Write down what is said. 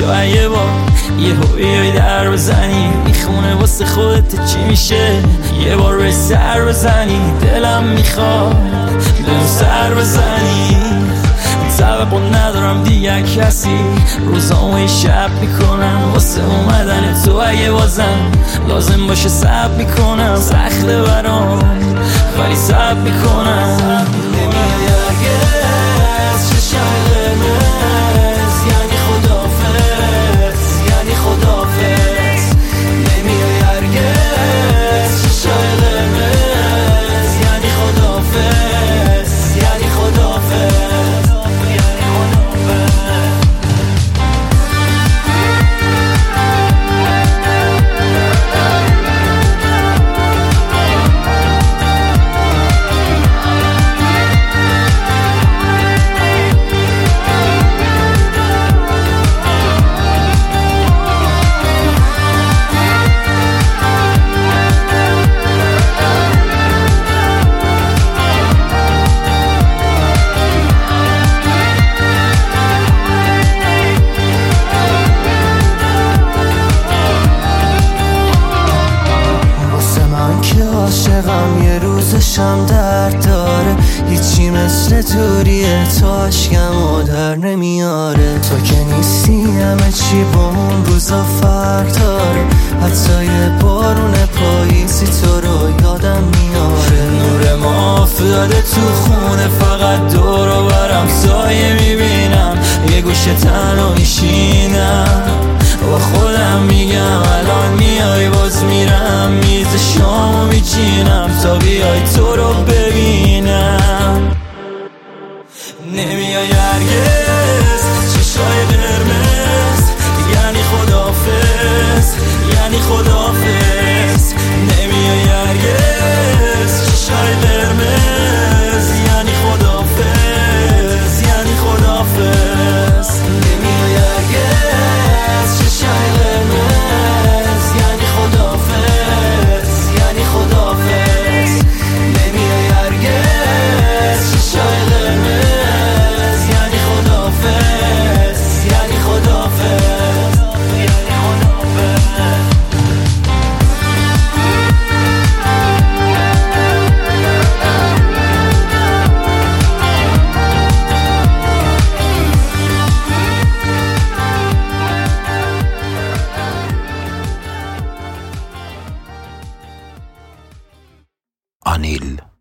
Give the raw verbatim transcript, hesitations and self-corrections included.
شاید یه بار یه هویی در بزنی میخونه واسه خودت چی میشه یه بار روی سر بزنی دلم میخواد بهم سر بزنی توقع ندارم دیگه کسی روزامو یه شب میکنم واسه اومدن تو اگه بازم لازم باشه صبر میکنم سخته برام ولی صبر میکنم نمیای هرگز چشای قرمز یعنی خداحافظ یعنی خداحافظ نمیای هرگز چشای قرمز یعنی خداحافظ یعنی خداحافظ عاشقم یه روزشم درد داره هیچی مثل دوریه تو عشقم و در نمیاره تو که نیستی همه چی با اون روزا فرق داره حتی یه بارون پاییزی تو رو یادم میاره نور ما افتاده تو خونه فقط دور و برم سایه میبینم یه گوشه تنها میشینم با خودم میگم الان میای باز میرم میز شامو میچینم تا بیای تو رو ببینم نمیای هرگز چشای قرمز یعنی خداحافظ یعنی خداحافظ نمیای هرگز چشای قرمز یعنی خداحافظ یعنی خداحافظ نمیای هرگز چشای قرمز یعنی خداحافظ یعنی خداحافظ نمیای هرگز چشای قرمز یعنی خداحافظ یعنی خداحافظ یعنی خداحافظ Anil